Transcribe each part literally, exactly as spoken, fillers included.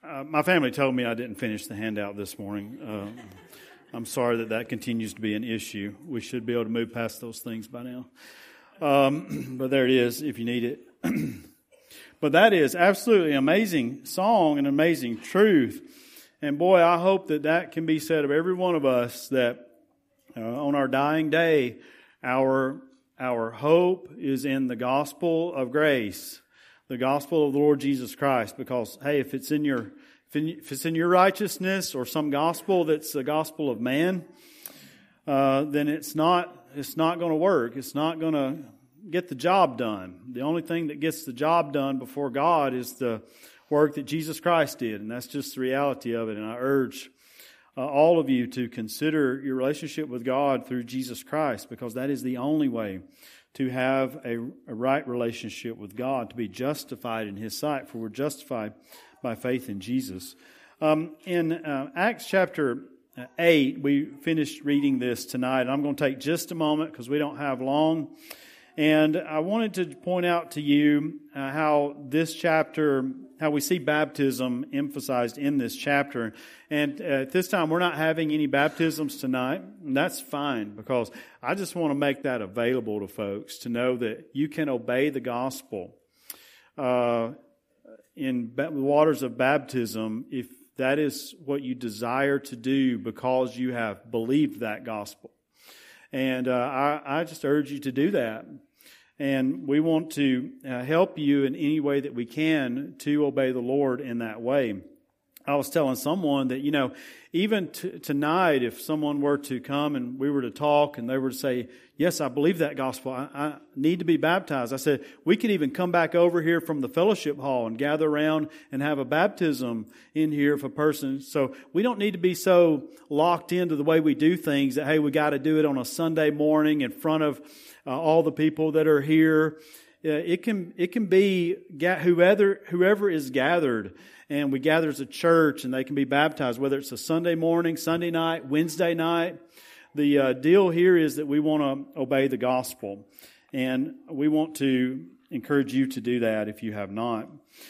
Uh, my family told me I didn't finish the handout this morning. Uh, I'm sorry that that continues to be an issue. We should be able to move past those things by now. Um, but there it is if you need it. But that is absolutely an amazing song and amazing truth. And boy, I hope that that can be said of every one of us, that uh, on our dying day, our our hope is in the gospel of grace, the gospel of the Lord Jesus Christ. Because hey, if it's in your if it's in your righteousness or some gospel that's the gospel of man, uh, then it's not it's not going to work. It's not going to get the job done. The only thing that gets the job done before God is the work that Jesus Christ did, and that's just the reality of it. And I urge uh, all of you to consider your relationship with God through Jesus Christ, because that is the only way to have a, a right relationship with God, to be justified in His sight, for we're justified by faith in Jesus. Um, in uh, Acts chapter eight, we finished reading this tonight, and I'm going to take just a moment because we don't have long. And I wanted to point out to you uh, how this chapter, how we see baptism emphasized in this chapter. And uh, at this time, we're not having any baptisms tonight. And that's fine, because I just want to make that available to folks to know that you can obey the gospel uh, in the waters of baptism if that is what you desire to do because you have believed that gospel. And uh, I, I just urge you to do that. And we want to uh, help you in any way that we can to obey the Lord in that way. I was telling someone that, you know, even t- tonight, if someone were to come and we were to talk and they were to say, yes, I believe that gospel, I, I need to be baptized. I said, we could even come back over here from the fellowship hall and gather around and have a baptism in here for a person. So we don't need to be so locked into the way we do things that, hey, we got to do it on a Sunday morning in front of uh, all the people that are here. Uh, it can it can be whoever whoever is gathered, and we gather as a church, and they can be baptized, whether it's a Sunday morning, Sunday night, Wednesday night. The uh, deal here is that we want to obey the gospel, and we want to encourage you to do that if you have not.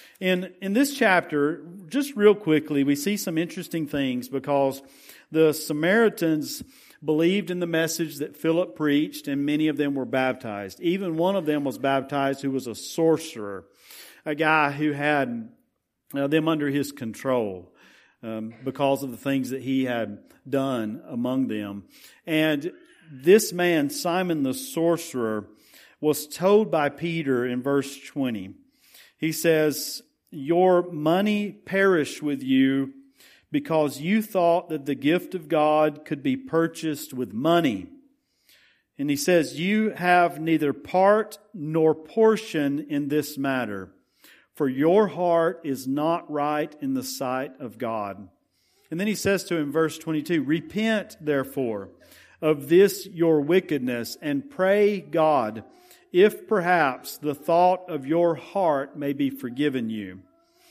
In in this chapter, just real quickly, we see some interesting things, because the Samaritans believed in the message that Philip preached, and many of them were baptized. Even one of them was baptized who was a sorcerer, a guy who had uh, them under his control um, because of the things that he had done among them. And this man, Simon the sorcerer, was told by Peter in verse twenty. He says, "Your money perish with you, because you thought that the gift of God could be purchased with money." And he says, "You have neither part nor portion in this matter, for your heart is not right in the sight of God." And then he says to him in verse twenty-two, "Repent, therefore, of this your wickedness, and pray God, if perhaps the thought of your heart may be forgiven you.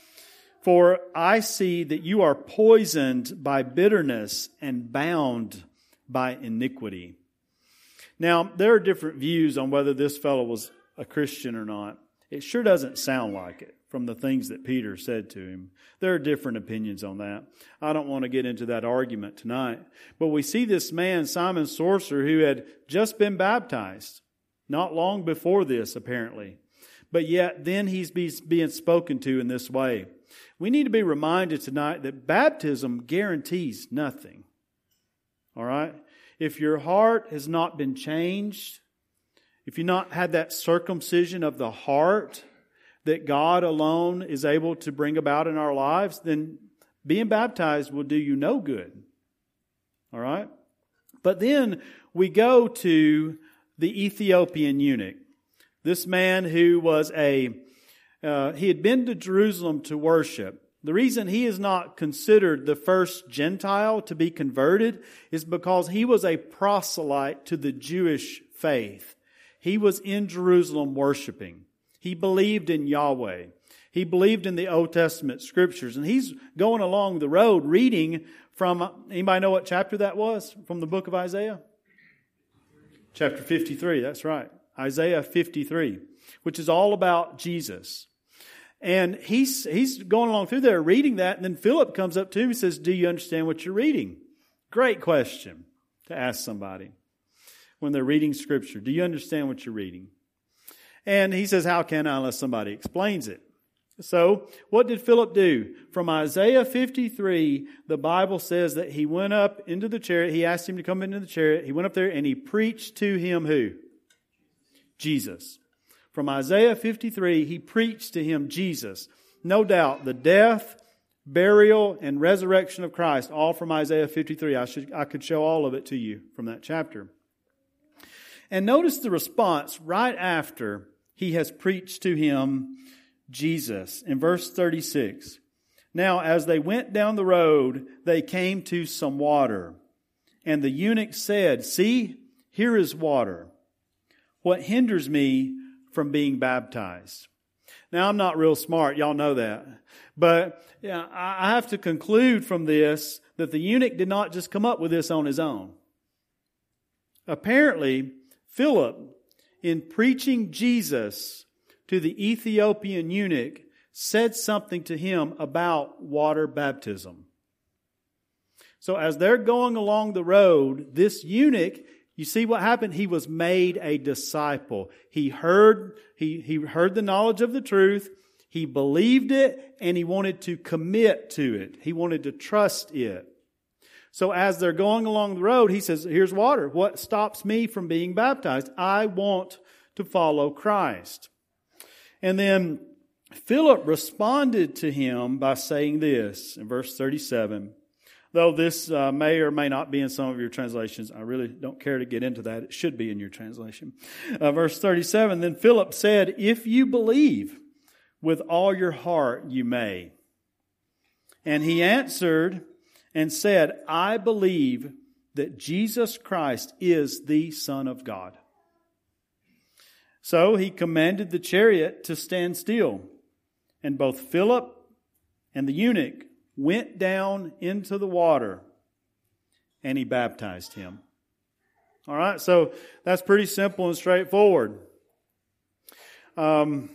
For I see that you are poisoned by bitterness and bound by iniquity." Now, there are different views on whether this fellow was a Christian or not. It sure doesn't sound like it from the things that Peter said to him. There are different opinions on that. I don't want to get into that argument tonight. But we see this man, Simon Sorcerer, who had just been baptized, not long before this, apparently. But yet, then he's being spoken to in this way. We need to be reminded tonight that baptism guarantees nothing. All right? If your heart has not been changed, if you've not had that circumcision of the heart that God alone is able to bring about in our lives, then being baptized will do you no good. All right? But then we go to the Ethiopian eunuch. This man who was a Uh, he had been to Jerusalem to worship. The reason he is not considered the first Gentile to be converted is because he was a proselyte to the Jewish faith. He was in Jerusalem worshiping. He believed in Yahweh. He believed in the Old Testament scriptures. And he's going along the road reading from, anybody know what chapter that was from the book of Isaiah? Chapter fifty-three, that's right. Isaiah fifty-three, which is all about Jesus. And he's he's going along through there reading that, and then Philip comes up to him and says, do you understand what you're reading? Great question to ask somebody when they're reading Scripture. Do you understand what you're reading? And he says, how can I unless somebody explains it? So what did Philip do? From Isaiah fifty-three, the Bible says that he went up into the chariot. He asked him to come into the chariot. He went up there and he preached to him who? Jesus. From Isaiah fifty-three, he preached to him Jesus. No doubt, the death, burial, and resurrection of Christ, all from Isaiah fifty-three. I should, I could show all of it to you from that chapter. And notice the response right after he has preached to him Jesus. In verse thirty-six, now as they went down the road, they came to some water. And the eunuch said, see, here is water. What hinders me from being baptized? Now, I'm not real smart. Y'all know that. But yeah, I have to conclude from this that the eunuch did not just come up with this on his own. Apparently, Philip, in preaching Jesus to the Ethiopian eunuch, said something to him about water baptism. So as they're going along the road, this eunuch, you see what happened? He was made a disciple. He heard, he, he heard the knowledge of the truth. He believed it and he wanted to commit to it. He wanted to trust it. So as they're going along the road, he says, here's water. What stops me from being baptized? I want to follow Christ. And then Philip responded to him by saying this in verse thirty-seven. Though this uh, may or may not be in some of your translations, I really don't care to get into that. It should be in your translation. Uh, verse thirty-seven, then Philip said, if you believe with all your heart, you may. And he answered and said, I believe that Jesus Christ is the Son of God. So he commanded the chariot to stand still. And both Philip and the eunuch went down into the water, and he baptized him. All right, so that's pretty simple and straightforward. Um,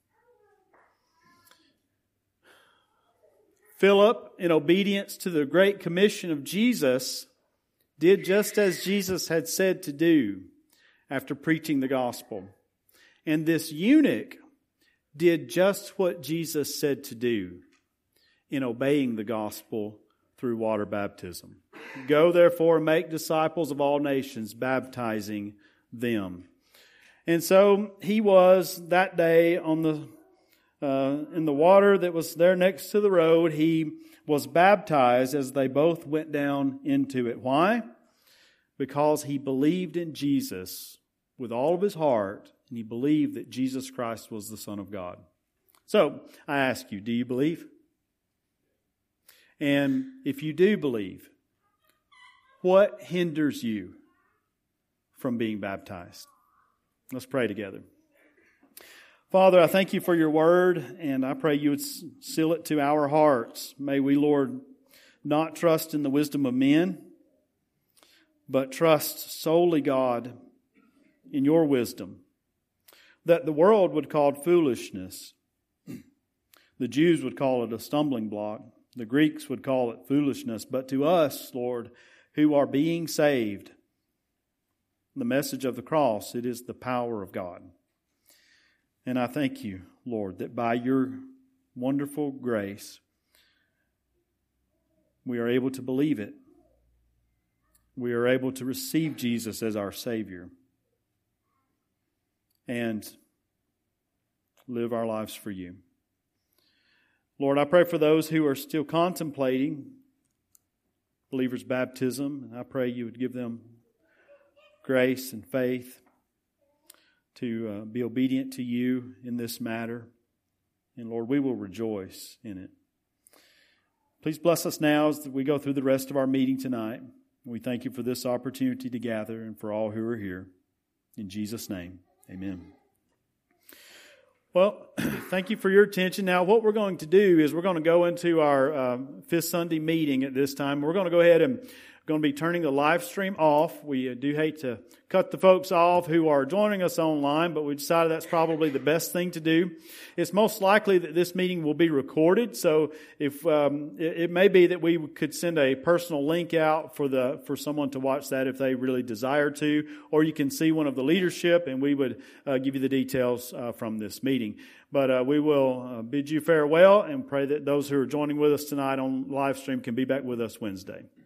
Philip, in obedience to the Great Commission of Jesus, did just as Jesus had said to do after preaching the gospel. And this eunuch did just what Jesus said to do in obeying the gospel through water baptism. Go therefore and make disciples of all nations, baptizing them. And so he was that day on the uh, in the water that was there next to the road. He was baptized as they both went down into it. Why? Because he believed in Jesus with all of his heart, and he believed that Jesus Christ was the Son of God. So, I ask you, do you believe? And if you do believe, what hinders you from being baptized? Let's pray together. Father, I thank you for your word, and I pray you would seal it to our hearts. May we, Lord, not trust in the wisdom of men, but trust solely, God, in your wisdom, that the world would call it foolishness. The Jews would call it a stumbling block. The Greeks would call it foolishness. But to us, Lord, who are being saved, the message of the cross, it is the power of God. And I thank you, Lord, that by your wonderful grace, we are able to believe it. We are able to receive Jesus as our Savior and live our lives for you. Lord, I pray for those who are still contemplating believers' baptism, and I pray you would give them grace and faith to uh, be obedient to you in this matter. And Lord, we will rejoice in it. Please bless us now as we go through the rest of our meeting tonight. We thank you for this opportunity to gather and for all who are here. In Jesus' name, amen. Well, thank you for your attention. Now, what we're going to do is we're going to go into our uh, Fifth Sunday meeting at this time. We're going to go ahead and going to be turning the live stream off. We do hate to cut the folks off who are joining us online, but we decided that's probably the best thing to do. It's most likely that this meeting will be recorded, so if um, it, it may be that we could send a personal link out for the for someone to watch that if they really desire to, or you can see one of the leadership, and we would uh, give you the details uh, from this meeting. But uh, we will uh, bid you farewell and pray that those who are joining with us tonight on live stream can be back with us Wednesday.